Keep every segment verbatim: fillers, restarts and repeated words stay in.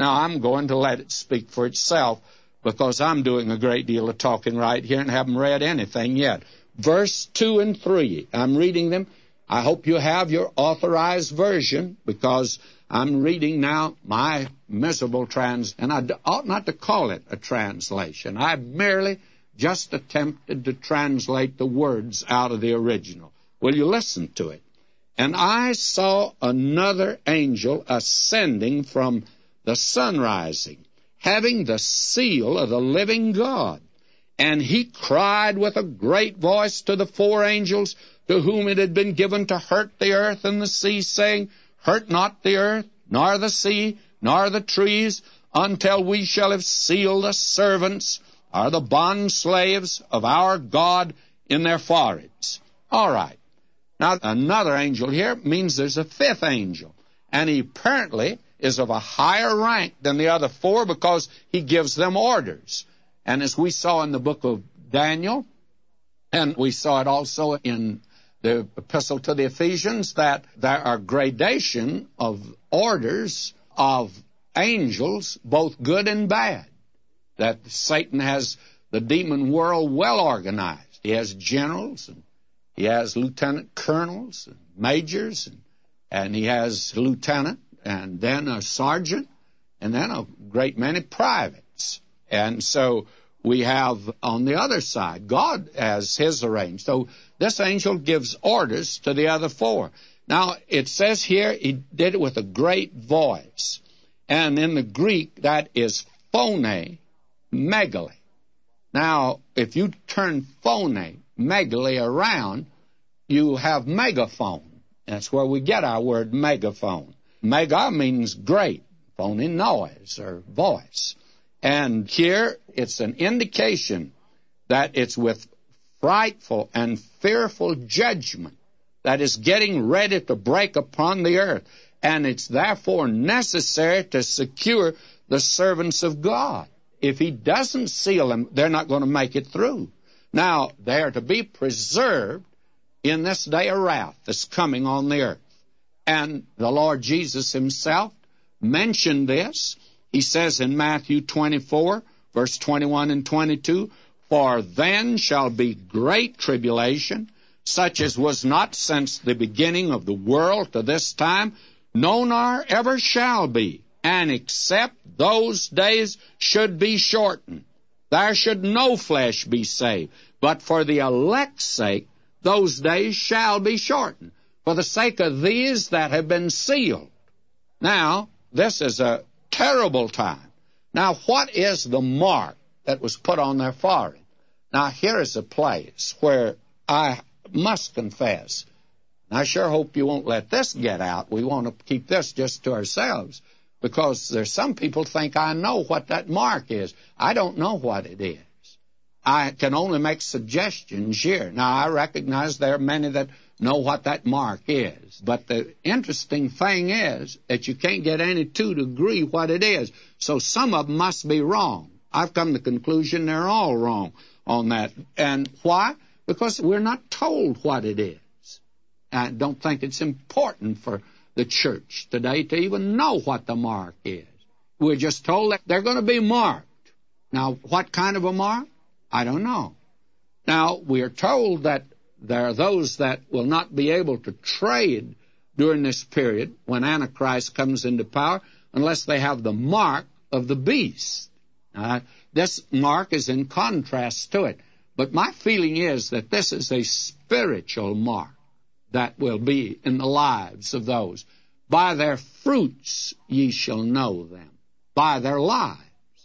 Now, I'm going to let it speak for itself because I'm doing a great deal of talking right here and haven't read anything yet. Verse two and three, I'm reading them. I hope you have your authorized version because I'm reading now my miserable trans, and I ought not to call it a translation. I merely just attempted to translate the words out of the original. Will you listen to it? And I saw another angel ascending from the sun rising, having the seal of the living God. And he cried with a great voice to the four angels to whom it had been given to hurt the earth and the sea, saying, Hurt not the earth, nor the sea, nor the trees, until we shall have sealed the servants, or the bond slaves of our God in their foreheads. All right. Now, another angel here means there's a fifth angel, and he apparently is of a higher rank than the other four because he gives them orders. And as we saw in the book of Daniel, and we saw it also in the epistle to the Ephesians, that there are gradation of orders of angels, both good and bad. That Satan has the demon world well organized. He has generals, and he has lieutenant colonels, and majors, and, and he has a lieutenant, and then a sergeant, and then a great many privates. And so we have on the other side, God has his arranged. So this angel gives orders to the other four. Now, it says here he did it with a great voice. And in the Greek, that is phone, megale. Now, if you turn phone, megale around, you have megaphone. That's where we get our word megaphone. Mega means great, phone, noise or voice. And here it's an indication that it's with frightful and fearful judgment that is getting ready to break upon the earth. And it's therefore necessary to secure the servants of God. If he doesn't seal them, they're not going to make it through. Now, they are to be preserved in this day of wrath that's coming on the earth. And the Lord Jesus himself mentioned this. He says in Matthew twenty-four, verse twenty-one and twenty-two, For then shall be great tribulation, such as was not since the beginning of the world to this time, no nor ever shall be. And except those days should be shortened, there should no flesh be saved. But for the elect's sake, those days shall be shortened, for the sake of these that have been sealed. Now, this is a terrible time. Now, what is the mark that was put on their forehead? Now, here is a place where I must confess, and I sure hope you won't let this get out. We want to keep this just to ourselves, because there's some people think I know what that mark is. I don't know what it is. I can only make suggestions here. Now, I recognize there are many that know what that mark is. But the interesting thing is that you can't get any two to agree what it is. So some of them must be wrong. I've come to the conclusion they're all wrong on that. And why? Because we're not told what it is. I don't think it's important for the church today to even know what the mark is. We're just told that they're going to be marked. Now, what kind of a mark? I don't know. Now, we are told that there are those that will not be able to trade during this period when Antichrist comes into power unless they have the mark of the beast. Uh, this mark is in contrast to it. But my feeling is that this is a spiritual mark that will be in the lives of those. By their fruits ye shall know them. By their lives.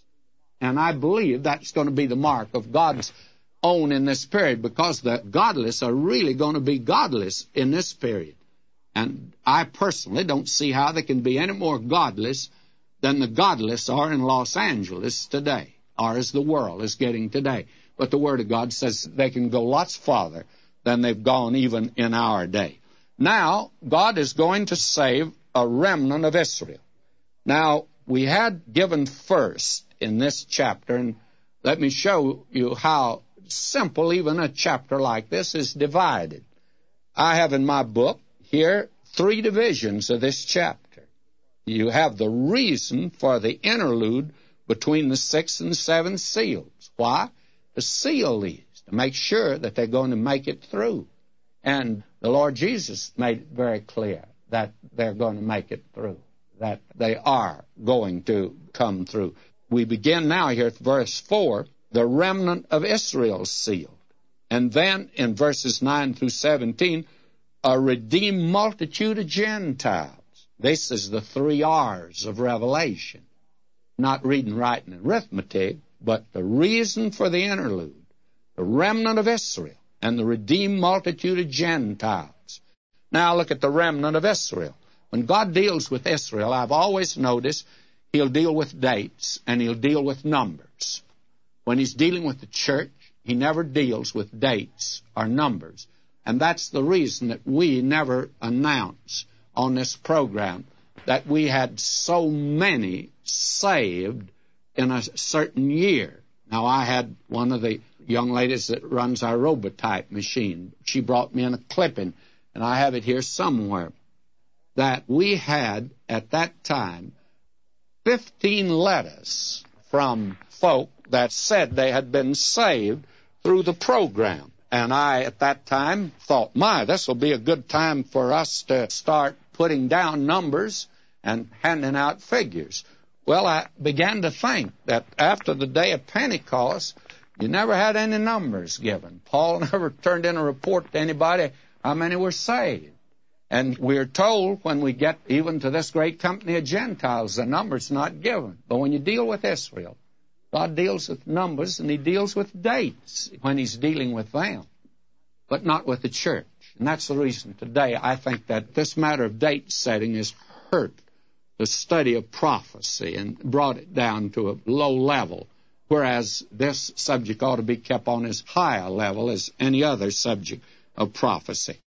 And I believe that's going to be the mark of God's own in this period, because the godless are really going to be godless in this period. And I personally don't see how they can be any more godless than the godless are in Los Angeles today, or as the world is getting today. But the Word of God says they can go lots farther than they've gone even in our day. Now, God is going to save a remnant of Israel. Now, we had given first in this chapter, and let me show you how simple even a chapter like this is divided. I have in my book here three divisions of this chapter. you have the reason for the interlude between the sixth and seventh seals. Why? To seal these, to make sure that they're going to make it through. And the Lord Jesus made it very clear that they're going to make it through, that they are going to come through. We begin now here at verse four, the remnant of Israel sealed. And then in verses nine through seventeen, a redeemed multitude of Gentiles. This is the three R's of Revelation. Not reading, writing, arithmetic, but the reason for the interlude, the remnant of Israel, and the redeemed multitude of Gentiles. Now look at the remnant of Israel. When God deals with Israel, I've always noticed he'll deal with dates and he'll deal with numbers. When he's dealing with the church, he never deals with dates or numbers. And that's the reason that we never announce on this program that we had so many saved in a certain year. Now, I had one of the young ladies that runs our Robotype machine. She brought me in a clipping, and I have it here somewhere, that we had at that time fifteen letters from folk that said they had been saved through the program. And I, at that time, thought, my, this will be a good time for us to start putting down numbers and handing out figures. Well, I began to think that after the day of Pentecost, you never had any numbers given. Paul never turned in a report to anybody how many were saved. And we're told when we get even to this great company of Gentiles, the number's not given. But when you deal with Israel, God deals with numbers and he deals with dates when he's dealing with them, but not with the church. And that's the reason today I think that this matter of date setting has hurt the study of prophecy and brought it down to a low level, whereas this subject ought to be kept on as high a level as any other subject of prophecy.